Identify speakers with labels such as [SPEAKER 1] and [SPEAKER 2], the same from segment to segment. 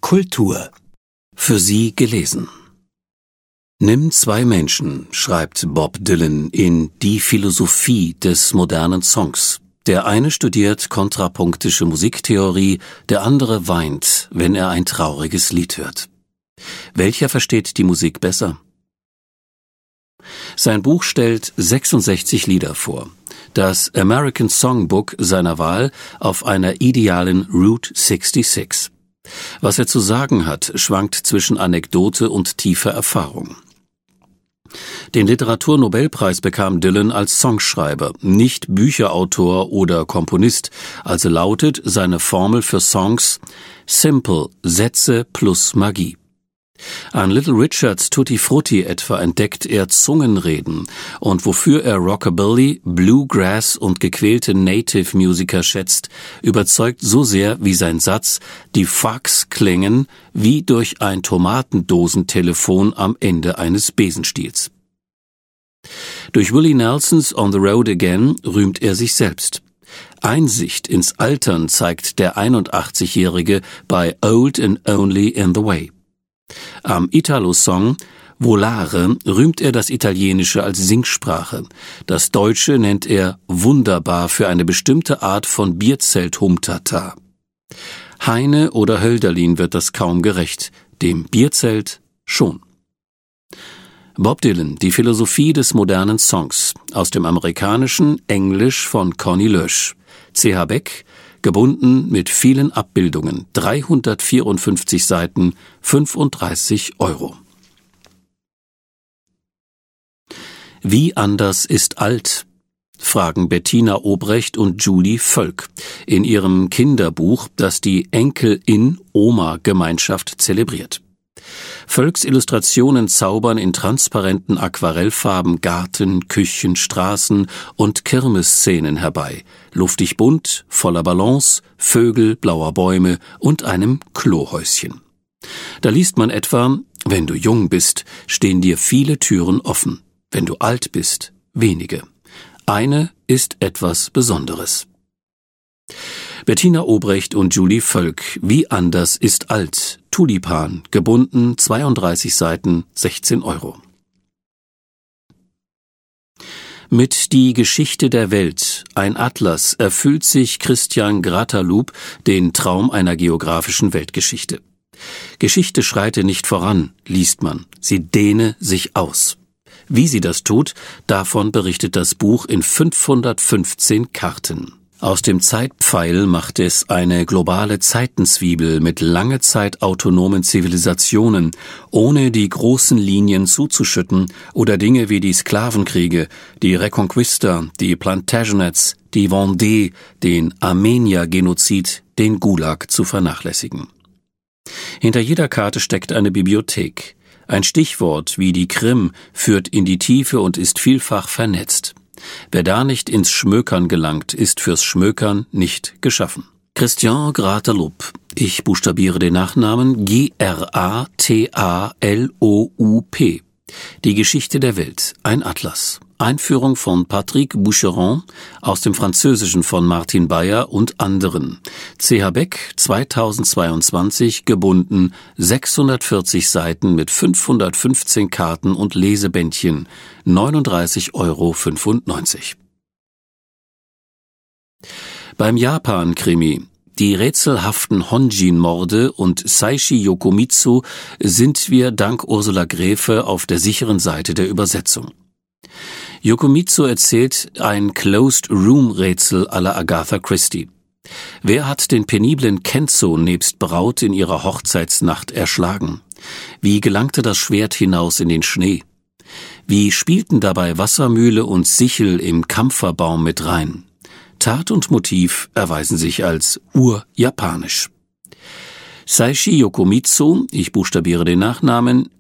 [SPEAKER 1] Kultur. Für Sie gelesen. Nimm zwei Menschen, schreibt Bob Dylan in Die Philosophie des modernen Songs. Der eine studiert kontrapunktische Musiktheorie, der andere weint, wenn er ein trauriges Lied hört. Welcher versteht die Musik besser? Sein Buch stellt 66 Lieder vor. Das American Songbook seiner Wahl auf einer idealen Route 66. Was er zu sagen hat, schwankt zwischen Anekdote und tiefer Erfahrung. Den Literaturnobelpreis bekam Dylan als Songschreiber, nicht Bücherautor oder Komponist, also lautet seine Formel für Songs Simple, Sätze plus Magie. An Little Richards Tutti Frutti etwa entdeckt er Zungenreden, und wofür er Rockabilly, Bluegrass und gequälte Native-Musiker schätzt, überzeugt so sehr wie sein Satz, die Fax klängen wie durch ein Tomatendosentelefon am Ende eines Besenstiels. Durch Willie Nelsons On the Road Again rühmt er sich selbst. Einsicht ins Altern zeigt der 81-Jährige bei Old and Only in the Way. Am Italo-Song Volare rühmt er das Italienische als Singsprache. Das Deutsche nennt er wunderbar für eine bestimmte Art von Bierzelt-Humtata. Heine oder Hölderlin wird das kaum gerecht, dem Bierzelt schon. Bob Dylan, Die Philosophie des modernen Songs, aus dem amerikanischen Englisch von Connie Loesch. C.H. Beck, gebunden mit vielen Abbildungen, 354 Seiten, 35 €. Wie anders ist alt? Fragen Bettina Obrecht und Julie Völk in ihrem Kinderbuch, das die Enkelin-Oma-Gemeinschaft zelebriert. Völks Illustrationen zaubern in transparenten Aquarellfarben Garten, Küchen, Straßen und Kirmesszenen herbei, luftig bunt, voller Ballons, Vögel, blauer Bäume und einem Klohäuschen. Da liest man etwa: Wenn du jung bist, stehen dir viele Türen offen, wenn du alt bist, wenige. Eine ist etwas Besonderes. Bettina Obrecht und Julie Völk, Wie anders ist alt? Tulipan, gebunden, 32 Seiten, 16 €. Mit Die Geschichte der Welt, ein Atlas, erfüllt sich Christian Grataloup den Traum einer geografischen Weltgeschichte. Geschichte schreite nicht voran, liest man, sie dehne sich aus. Wie sie das tut, davon berichtet das Buch in 515 Karten. Aus dem Zeitpfeil macht es eine globale Zeitenzwiebel mit lange Zeit autonomen Zivilisationen, ohne die großen Linien zuzuschütten oder Dinge wie die Sklavenkriege, die Reconquista, die Plantagenets, die Vendée, den Armenier-Genozid, den Gulag zu vernachlässigen. Hinter jeder Karte steckt eine Bibliothek. Ein Stichwort wie die Krim führt in die Tiefe und ist vielfach vernetzt. Wer da nicht ins Schmökern gelangt, ist fürs Schmökern nicht geschaffen. Christian Grataloup, ich buchstabiere den Nachnamen Grataloup. Die Geschichte der Welt, ein Atlas. Einführung von Patrick Boucheron, aus dem Französischen von Martin Bayer und anderen. C.H. Beck, 2022, gebunden, 640 Seiten mit 515 Karten und Lesebändchen, 39,95 €. Beim Japan-Krimi Die rätselhaften Honjin-Morde und Seishi Yokomitsu sind wir dank Ursula Gräfe auf der sicheren Seite der Übersetzung. Yokomitsu erzählt ein Closed-Room-Rätsel à la Agatha Christie. Wer hat den peniblen Kenzo nebst Braut in ihrer Hochzeitsnacht erschlagen? Wie gelangte das Schwert hinaus in den Schnee? Wie spielten dabei Wassermühle und Sichel im Kampferbaum mit rein? Tat und Motiv erweisen sich als urjapanisch. Seishi Yokomitsu, ich buchstabiere den Nachnamen,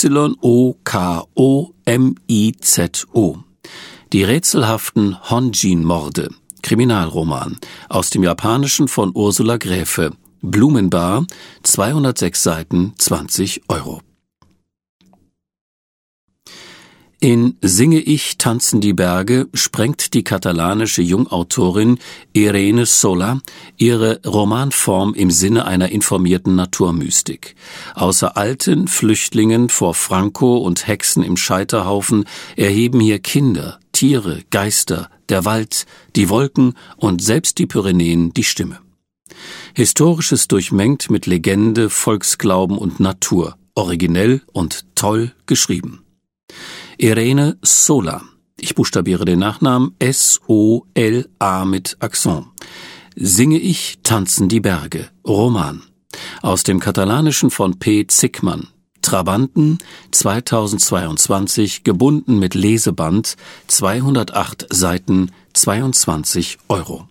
[SPEAKER 1] Yokomizo. Die rätselhaften Honjin-Morde, Kriminalroman, aus dem Japanischen von Ursula Gräfe, Blumenbar, 206 Seiten, 20 €. In Singe ich, tanzen die Berge sprengt die katalanische Jungautorin Irene Sola ihre Romanform im Sinne einer informierten Naturmystik. Außer Alten, Flüchtlingen vor Franco und Hexen im Scheiterhaufen erheben hier Kinder, Tiere, Geister, der Wald, die Wolken und selbst die Pyrenäen die Stimme. Historisches durchmengt mit Legende, Volksglauben und Natur, originell und toll geschrieben. Irene Sola. Ich buchstabiere den Nachnamen S-O-L-A mit Akzent. Singe ich, tanzen die Berge. Roman. Aus dem Katalanischen von P. Zickmann. Trabanten, 2022, gebunden mit Leseband, 208 Seiten, 22 €.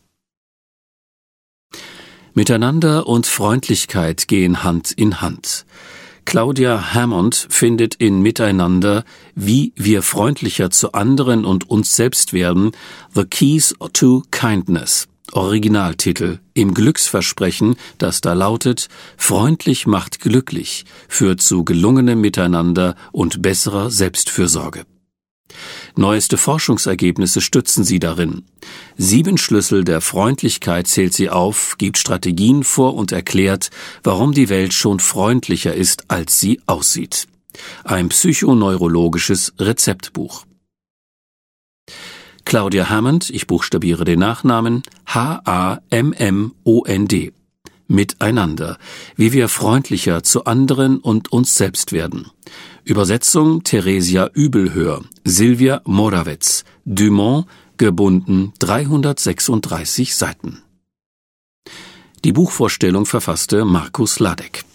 [SPEAKER 1] Miteinander und Freundlichkeit gehen Hand in Hand. Claudia Hammond findet in Miteinander, wie wir freundlicher zu anderen und uns selbst werden, The Keys to Kindness. Originaltitel im Glücksversprechen, das da lautet: Freundlich macht glücklich, führt zu gelungenem Miteinander und besserer Selbstfürsorge. Neueste Forschungsergebnisse stützen sie darin. 7 Schlüssel der Freundlichkeit zählt sie auf, gibt Strategien vor und erklärt, warum die Welt schon freundlicher ist, als sie aussieht. Ein psychoneurologisches Rezeptbuch. Claudia Hammond, ich buchstabiere den Nachnamen, Hammond. Miteinander, wie wir freundlicher zu anderen und uns selbst werden. Übersetzung Theresia Übelhör, Silvia Morawetz, Dumont, gebunden, 336 Seiten. Die Buchvorstellung verfasste Markus Ladek.